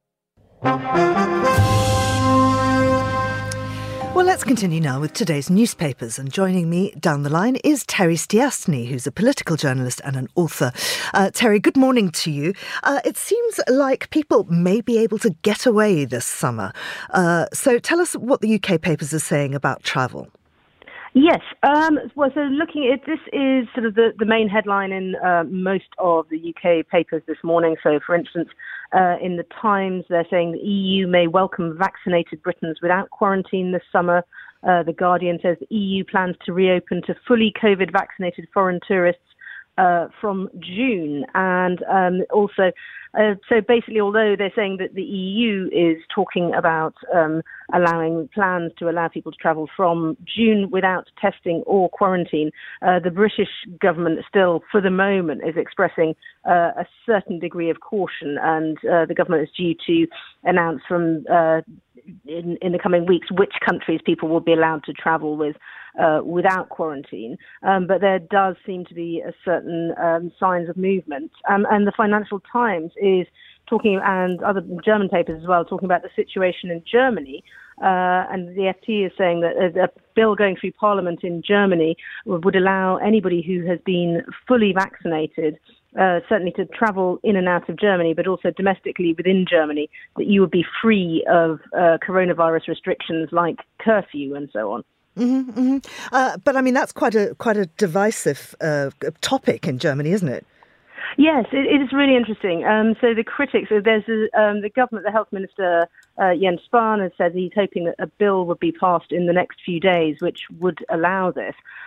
Well, let's continue now with today's newspapers. And joining me down the line is Terry Stiastny, who's a political journalist and an author. Uh, Terry, good morning to you. Uh, it seems like people may be able to get away this summer. Uh, so tell us what the U K papers are saying about travel. Yes. Um, well, so looking at this is sort of the, the main headline in uh, most of the U K papers this morning. So, for instance, uh, in the Times, they're saying the E U may welcome vaccinated Britons without quarantine this summer. Uh, the Guardian says the E U plans to reopen to fully COVID vaccinated foreign tourists uh, from June. And um, also, uh, so basically, although they're saying that the E U is talking about um, allowing plans to allow people to travel from June without testing or quarantine, uh, the British government still, for the moment, is expressing uh, a certain degree of caution, and uh, the government is due to announce from uh, in, in the coming weeks which countries people will be allowed to travel with uh, without quarantine. Um, but there does seem to be a certain um, signs of movement. Um, and the Financial Times is talking, and other German papers as well, talking about the situation in Germany. Uh, and the F T is saying that a, a bill going through Parliament in Germany would allow anybody who has been fully vaccinated Uh, certainly to travel in and out of Germany, but also domestically within Germany, that you would be free of uh, coronavirus restrictions like curfew and so on. Mm-hmm, mm-hmm. Uh, but I mean, that's quite a quite a divisive uh, topic in Germany, isn't it? Yes, it, it is really interesting. Um, so the critics, so there's a, um, the government, the health minister uh, Jens Spahn has said he's hoping that a bill would be passed in the next few days, which would allow this.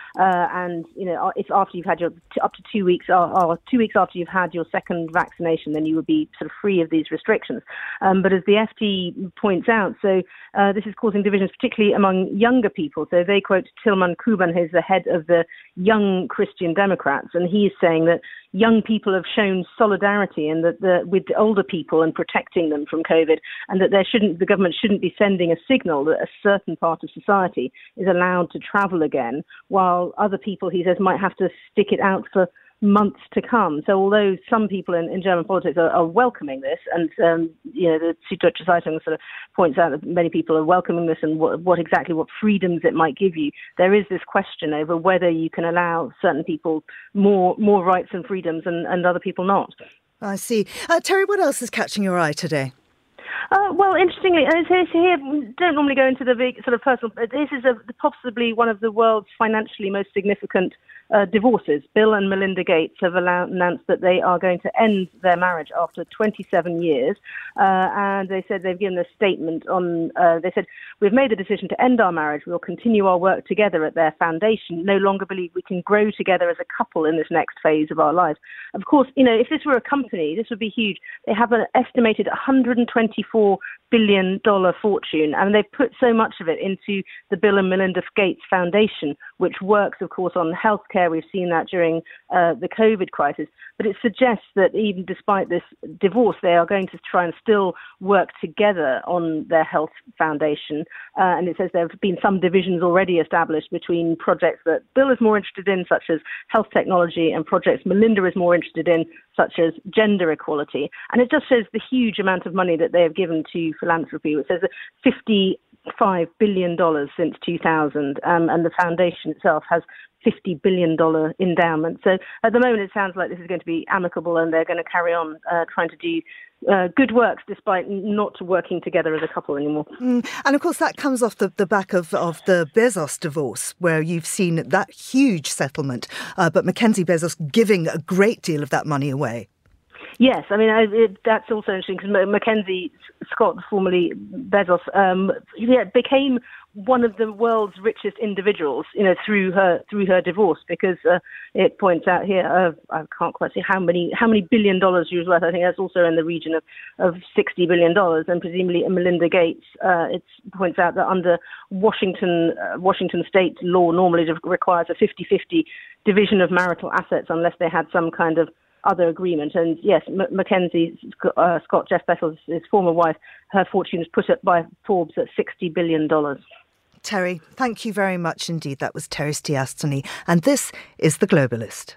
Uh, and, you know, if after you've had your, up to two weeks, or, or two weeks after you've had your second vaccination, then you would be sort of free of these restrictions. Um, but as the F T points out, so uh, this is causing divisions, particularly among younger people. So they quote Tilman Kuban, who's the head of the Young Christian Democrats, and he is saying that young people have shown solidarity and that the, with older people and protecting them from COVID, and that there shouldn't, the government shouldn't be sending a signal that a certain part of society is allowed to travel again, while other people, he says, might have to stick it out for months to come. So although some people in, in German politics are, are welcoming this, and um, you know, the Süddeutsche Zeitung sort of points out that many people are welcoming this and what, what exactly what freedoms it might give you, there is this question over whether you can allow certain people more more rights and freedoms and, and other people not. I see. Uh, Terry, what else is catching your eye today? Uh, well, interestingly, uh, so here, don't normally go into the big sort of personal, this is a, possibly one of the world's financially most significant uh, divorces. Bill and Melinda Gates have allowed, announced that they are going to end their marriage after twenty-seven years. Uh, and they said they've given a statement on, uh, they said, we've made the decision to end our marriage. We'll continue our work together at their foundation. No longer believe we can grow together as a couple in this next phase of our lives. Of course, you know, if this were a company, this would be huge. They have an estimated one hundred twenty-four billion dollars fortune, and they've put so much of it into the Bill and Melinda Gates Foundation, which works, of course, on healthcare. We've seen that during uh, the COVID crisis. But it suggests that even despite this divorce, they are going to try and still work together on their health foundation. Uh, and it says there have been some divisions already established between projects that Bill is more interested in, such as health technology, and projects Melinda is more interested in, such as gender equality. And it just shows the huge amount of money that they have given to philanthropy. It says that fifty-five billion dollars since two thousand, um, and the foundation itself has fifty billion dollars endowment. So at the moment, it sounds like this is going to be amicable, and they're going to carry on uh, trying to do uh, good works despite not working together as a couple anymore. Mm. And of course, that comes off the, the back of, of the Bezos divorce, where you've seen that huge settlement, uh, but Mackenzie Bezos giving a great deal of that money away. Yes, I mean, it, that's also interesting because Mackenzie Scott, formerly Bezos, um, yeah, became one of the world's richest individuals, you know, through her through her divorce, because uh, it points out here, uh, I can't quite see how many how many billion dollars she was worth. I think that's also in the region of, of sixty billion dollars, and presumably Melinda Gates. Uh, it points out that under Washington uh, Washington state law, normally it requires a fifty-fifty division of marital assets unless they had some kind of other agreement. And yes, M- Mackenzie uh, Scott, Jeff Bezos, his former wife, her fortune is put up by Forbes at sixty billion dollars. Terry, thank you very much indeed. That was Terry Stiastany, and this is The Globalist.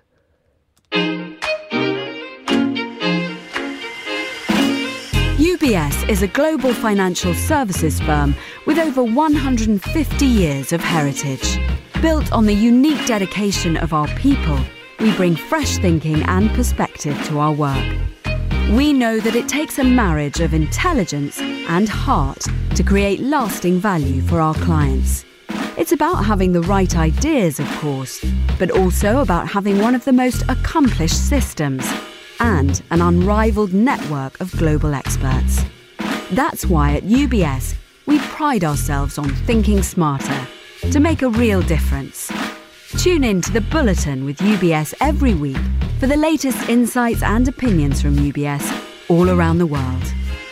U B S is a global financial services firm with over one hundred fifty years of heritage. Built on the unique dedication of our people, we bring fresh thinking and perspective to our work. We know that it takes a marriage of intelligence and heart to create lasting value for our clients. It's about having the right ideas, of course, but also about having one of the most accomplished systems and an unrivaled network of global experts. That's why at U B S, we pride ourselves on thinking smarter to make a real difference. Tune in to The Bulletin with U B S every week for the latest insights and opinions from U B S all around the world.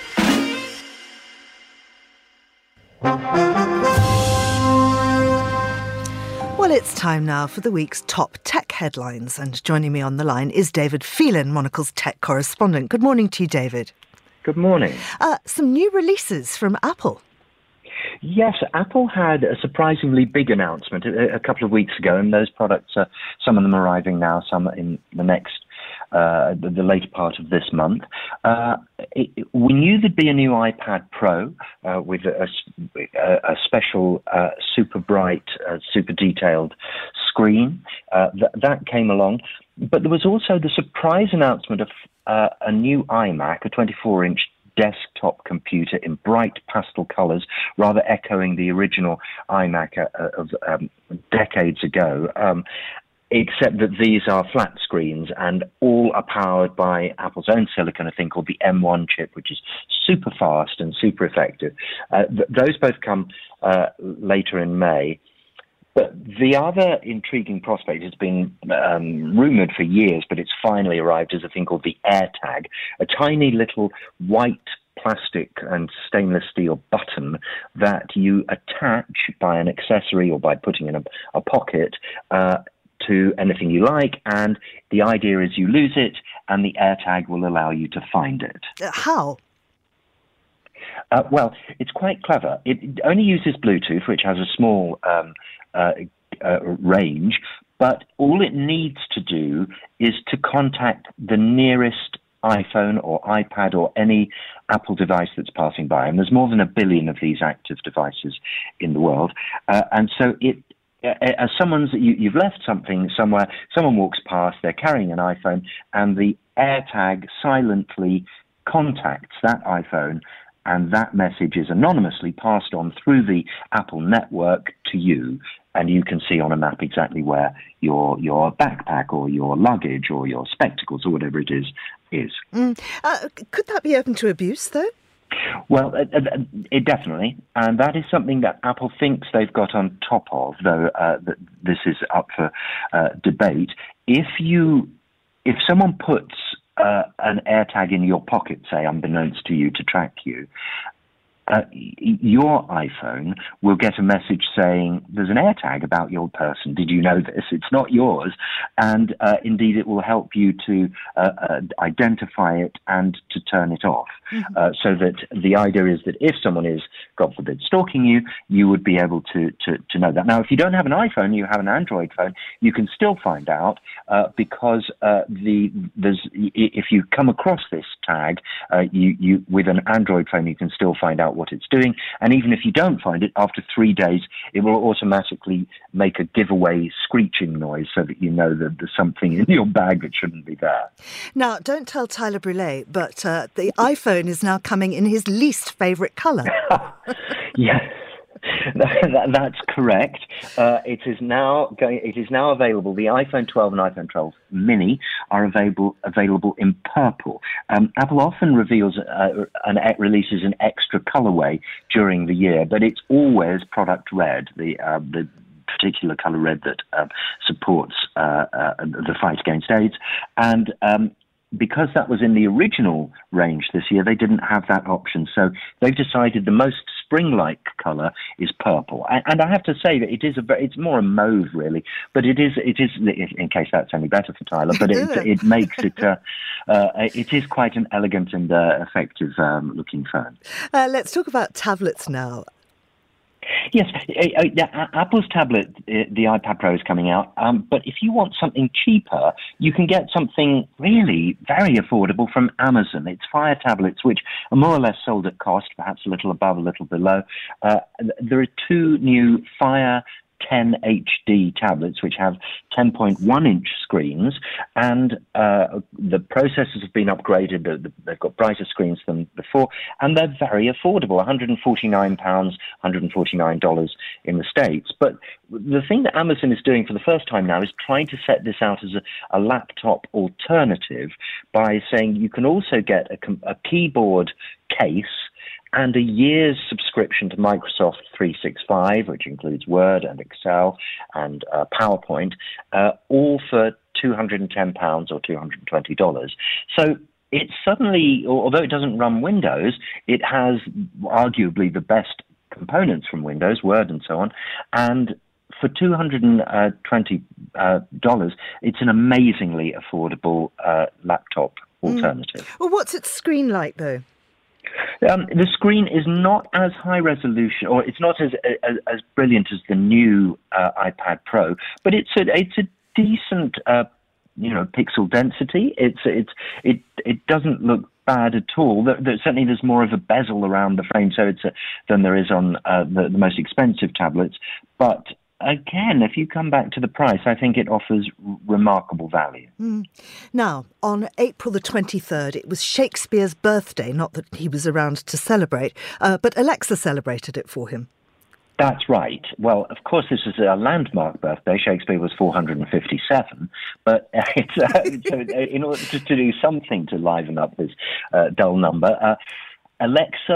Well, it's time now for the week's top tech headlines. And joining me on the line is David Phelan, Monocle's tech correspondent. Good morning to you, David. Good morning. Uh, some new releases from Apple. Yes, Apple had a surprisingly big announcement a, a couple of weeks ago, and those products, are, some of them arriving now, some in the next, uh, the, the later part of this month. Uh, it, we knew there'd be a new iPad Pro uh, with a, a, a special uh, super bright, uh, super detailed screen. Uh, th- that came along. But there was also the surprise announcement of uh, a new iMac, a twenty-four inch desktop computer in bright pastel colours, rather echoing the original iMac uh, of um, decades ago, um, except that these are flat screens and all are powered by Apple's own silicon, a thing called the M one chip, which is super fast and super effective. Uh, th- those both come uh, later in May. But the other intriguing prospect has been um, rumoured for years, but it's finally arrived, as a thing called the AirTag, a tiny little white plastic and stainless steel button that you attach by an accessory or by putting in a, a pocket uh, to anything you like, and the idea is you lose it and the AirTag will allow you to find it. Uh, how? Uh, well, it's quite clever. It only uses Bluetooth, which has a small um, uh, uh, range, but all it needs to do is to contact the nearest iPhone or iPad or any Apple device that's passing by. And there's more than a billion of these active devices in the world. Uh, and so it as someone's, you, you've left something somewhere, someone walks past, they're carrying an iPhone, and the AirTag silently contacts that iPhone, and that message is anonymously passed on through the Apple network to you, and you can see on a map exactly where your your backpack or your luggage or your spectacles or whatever it is is. Mm. Uh, could that be open to abuse, though? Well, it, it definitely, and that is something that Apple thinks they've got on top of, though uh, this is up for uh, debate. If you, if someone puts uh, an AirTag in your pocket, say, unbeknownst to you to track you, uh, your iPhone will get a message saying, there's an AirTag about your person. Did you know this? It's not yours. And uh, indeed, it will help you to uh, uh, identify it and to turn it off. Mm-hmm. Uh, so that the idea is that if someone is, God forbid, stalking you, you would be able to, to, to know that. Now, if you don't have an iPhone, you have an Android phone, you can still find out uh, because uh, the there's if you come across this tag, uh, you, you with an Android phone, you can still find out what it's doing. And even if you don't find it, after three days, it will automatically make a giveaway screeching noise so that you know that there's something in your bag that shouldn't be there. Now, don't tell Tyler Brûlé, but uh, the iPhone is now coming in his least favourite colour. Yeah. that, that's correct. Uh, it is now going. It is now available. The iPhone twelve and iPhone twelve Mini are available available in purple. Um, Apple often reveals uh, and releases an extra colorway during the year, but it's always product red. The uh, the particular color red that uh, supports uh, uh, the fight against AIDS, and um, because that was in the original range this year, they didn't have that option. So they've decided the most spring-like colour is purple. And I have to say that it is a very, it's more a mauve, really. But it is, it is, in case that's any better for Tyler, but it, it makes it, uh, uh, it is quite an elegant and uh, effective um, looking phone. Uh, let's talk about tablets now. Yes, uh, uh, Apple's tablet, uh, the iPad Pro, is coming out. Um, but if you want something cheaper, you can get something really very affordable from Amazon. It's Fire tablets, which are more or less sold at cost, perhaps a little above, a little below. Uh, there are two new Fire ten H D tablets, which have ten point one inch screens, and uh, the processors have been upgraded. They've got brighter screens than before, and they're very affordable, one hundred forty-nine pounds, one hundred forty-nine dollars in the States. But the thing that Amazon is doing for the first time now is trying to set this out as a, a laptop alternative by saying you can also get a, a keyboard case and a year's subscription to Microsoft three sixty-five, which includes Word and Excel and uh, PowerPoint, uh, all for two hundred ten pounds or two hundred twenty dollars. So it suddenly, although it doesn't run Windows, it has arguably the best components from Windows, Word and so on, and for two hundred twenty dollars, it's an amazingly affordable uh, laptop alternative. Mm. Well, what's its screen like, though? Um, the screen is not as high resolution, or it's not as as, as brilliant as the new uh, iPad Pro, but it's a it's a decent uh, you know pixel density. It's it's it it doesn't look bad at all. There, there, certainly, there's more of a bezel around the frame, so it's a, than there is on uh, the, the most expensive tablets. But again, if you come back to the price, I think it offers r- remarkable value. Mm. Now, on April the twenty-third, it was Shakespeare's birthday, not that he was around to celebrate, uh, but Alexa celebrated it for him. That's right. Well, of course, this is a landmark birthday. Shakespeare was four hundred fifty-seven, but uh, it's, uh, so in order to, to do something to liven up this uh, dull number, uh, Alexa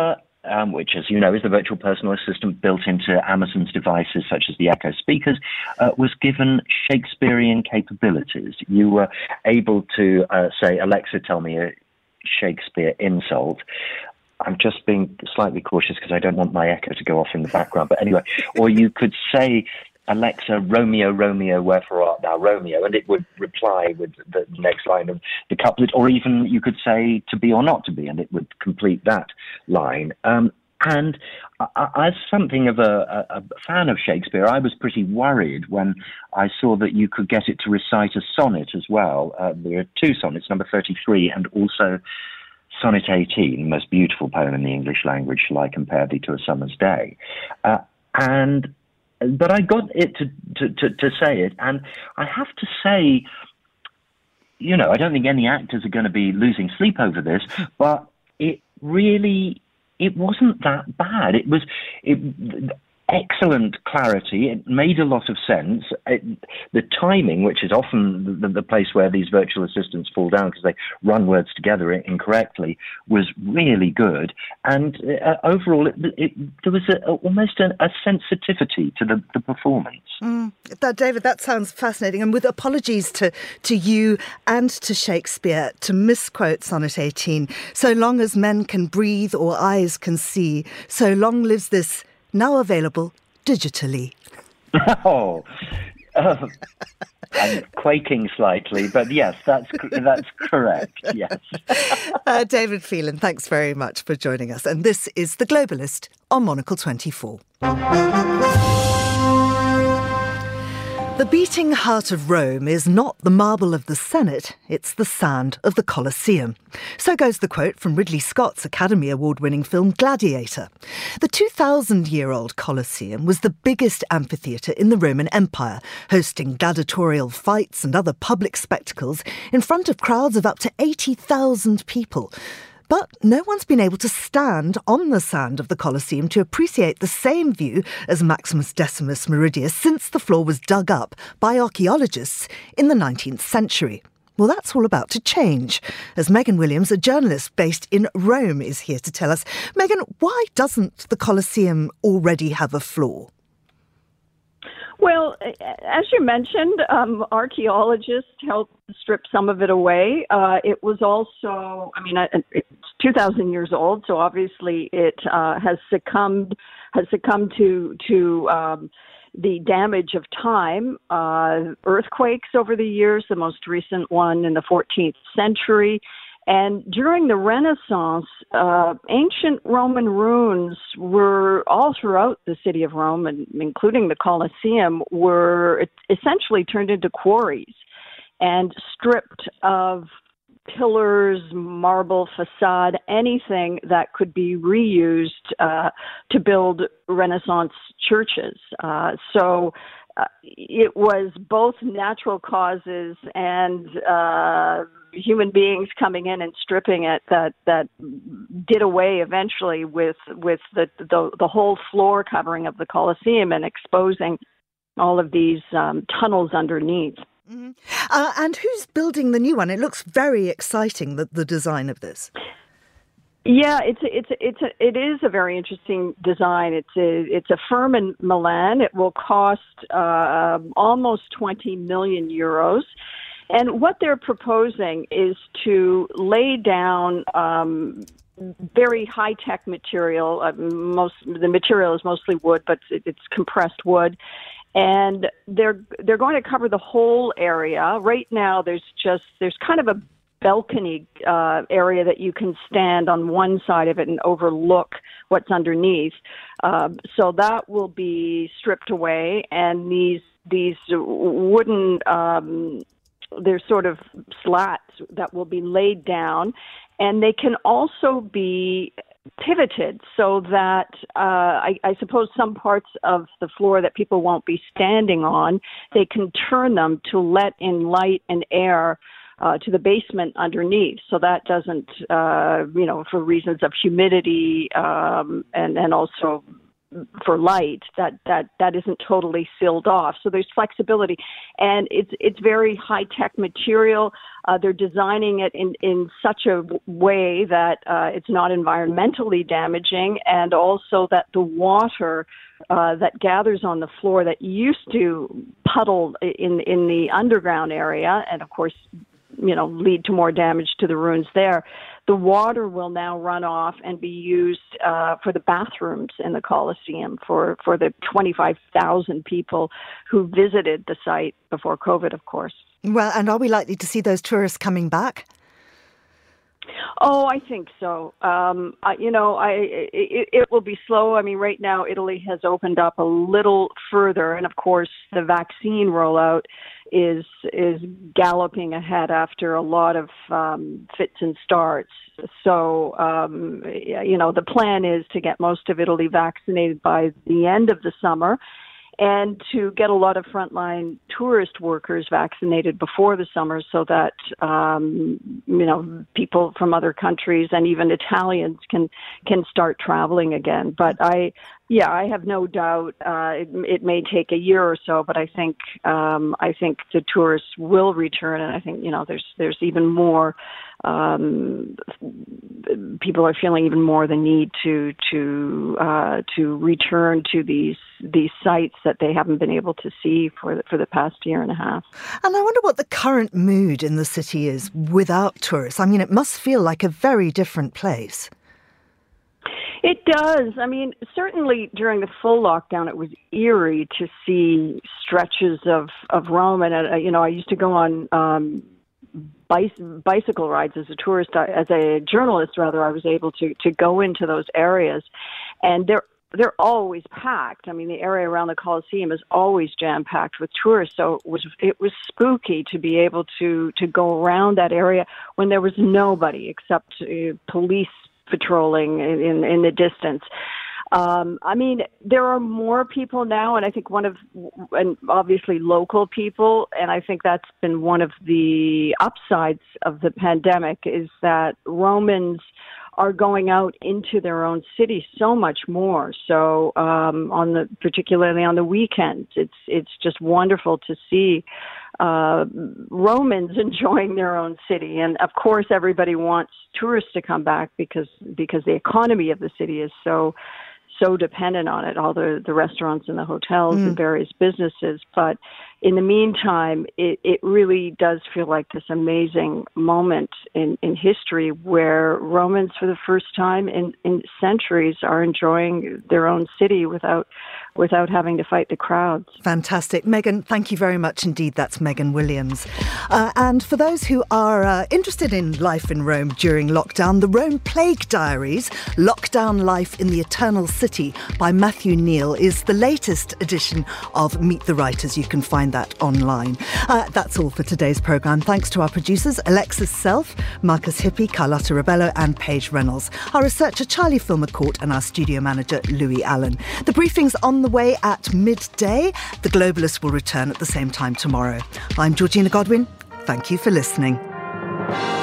um, which, as you know, is the virtual personal assistant built into Amazon's devices, such as the Echo speakers, uh, was given Shakespearean capabilities. You were able to uh, say, Alexa, tell me a Shakespeare insult. I'm just being slightly cautious because I don't want my Echo to go off in the background. But anyway, or you could say, Alexa, Romeo, Romeo, wherefore art thou, Romeo? And it would reply with the next line of the couplet. Or even you could say, to be or not to be, and it would complete that line. Um, and uh, as something of a, a, a fan of Shakespeare, I was pretty worried when I saw that you could get it to recite a sonnet as well. Uh, there are two sonnets, number thirty-three, and also Sonnet eighteen, the most beautiful poem in the English language, Shall I Compare Thee to a Summer's Day? Uh, and But I got it to, to, to, to say it, and I have to say, you know, I don't think any actors are going to be losing sleep over this, but it really, it wasn't that bad. It was it, excellent clarity. It made a lot of sense. It, the timing, which is often the, the place where these virtual assistants fall down because they run words together incorrectly, was really good. And uh, overall, it, it, there was a, almost a, a sensitivity to the, the performance. Mm, that, David, that sounds fascinating. And with apologies to, to you and to Shakespeare, to misquote Sonnet eighteen, so long as men can breathe or eyes can see, so long lives this, now available digitally. Oh, uh, I'm quaking slightly, but yes, that's that's correct, yes. uh, David Phelan, thanks very much for joining us. And this is The Globalist on Monocle twenty-four. The beating heart of Rome is not the marble of the Senate, it's the sand of the Colosseum. So goes the quote from Ridley Scott's Academy Award-winning film Gladiator. The two thousand year old Colosseum was the biggest amphitheatre in the Roman Empire, hosting gladiatorial fights and other public spectacles in front of crowds of up to eighty thousand people. But no one's been able to stand on the sand of the Colosseum to appreciate the same view as Maximus Decimus Meridius since the floor was dug up by archaeologists in the nineteenth century. Well, that's all about to change, as Megan Williams, a journalist based in Rome, is here to tell us. Megan, why doesn't the Colosseum already have a floor? Well, as you mentioned, um, archaeologists helped strip some of it away. Uh, it was also, I mean, it's two thousand years old, so obviously it uh, has succumbed has succumbed to to um, the damage of time, uh, earthquakes over the years. The most recent one in the fourteenth century. And during the Renaissance, uh, ancient Roman ruins were all throughout the city of Rome, and including the Colosseum, were essentially turned into quarries and stripped of pillars, marble, facade, anything that could be reused uh, to build Renaissance churches. Uh, so uh, it was both natural causes and uh, human beings coming in and stripping it that that did away eventually with with the the, the whole floor covering of the Colosseum and exposing all of these um, tunnels underneath. Mm-hmm. Uh, and who's building the new one? It looks very exciting, the, the design of this. Yeah, it's a, it's a, it's a, it is a very interesting design. It's a it's a firm in Milan. It will cost uh, almost twenty million euros. And what they're proposing is to lay down um, very high-tech material. Uh, most the material is mostly wood, but it's compressed wood, and they're they're going to cover the whole area. Right now, there's just there's kind of a balcony uh, area that you can stand on one side of it and overlook what's underneath. Uh, so that will be stripped away, and these these wooden um, There's sort of slats that will be laid down, and they can also be pivoted so that uh, I, I suppose some parts of the floor that people won't be standing on, they can turn them to let in light and air uh, to the basement underneath. So that doesn't, uh, you know, for reasons of humidity um, and, and also for light, that, that, that isn't totally sealed off. So there's flexibility, and it's it's very high tech material. Uh, they're designing it in, in such a way that uh, it's not environmentally damaging, and also that the water uh, that gathers on the floor that used to puddle in in the underground area, and of course, you know, lead to more damage to the ruins there, the water will now run off and be used uh, for the bathrooms in the Colosseum for, for the twenty-five thousand people who visited the site before COVID, of course. Well, and are we likely to see those tourists coming back? Oh, I think so. Um, I, you know, I it, it will be slow. I mean, right now, Italy has opened up a little further, and of course, the vaccine rollout is is galloping ahead after a lot of um, fits and starts. So, um, you know, the plan is to get most of Italy vaccinated by the end of the summer, and to get a lot of frontline tourist workers vaccinated before the summer, so that um, you know, people from other countries and even Italians can can start traveling again. But I, yeah, I have no doubt uh, it, it may take a year or so, but I think um, I think the tourists will return, and I think, you know, there's there's even more. Um, people are feeling even more the need to to uh, to return to these these sites that they haven't been able to see for the, for the past year and a half. And I wonder what the current mood in the city is without tourists. I mean, it must feel like a very different place. It does. I mean, certainly during the full lockdown, it was eerie to see stretches of, of Rome. And, uh, you know, I used to go on um, bicycle rides as a tourist, as a journalist, rather. I was able to, to go into those areas, and they're they're always packed. I mean, the area around the Colosseum is always jam packed with tourists. So it was it was spooky to be able to to go around that area when there was nobody except uh, police patrolling in, in in the distance. Um, I mean, there are more people now, and I think one of, and obviously local people, and I think that's been one of the upsides of the pandemic, is that Romans are going out into their own city so much more. So, um, on the particularly on the weekends, it's it's just wonderful to see uh, Romans enjoying their own city. And of course, everybody wants tourists to come back because because the economy of the city is so. so dependent on it, all the, the restaurants and the hotels mm. and various businesses. But in the meantime, it, it really does feel like this amazing moment in, in history where Romans, for the first time in, in centuries, are enjoying their own city without without having to fight the crowds. Fantastic. Megan, thank you very much indeed. That's Megan Williams. Uh, and for those who are uh, interested in life in Rome during lockdown, the Rome Plague Diaries, Lockdown Life in the Eternal City by Matthew Neal is the latest edition of Meet the Writers. You can find that online. Uh, that's all for today's programme. Thanks to our producers, Alexis Self, Marcus Hippie, Carlotta Rebello and Paige Reynolds. Our researcher, Charlie Filmer-Court, and our studio manager, Louis Allen. The briefing's on the way at midday. The Globalists will return at the same time tomorrow. I'm Georgina Godwin. Thank you for listening.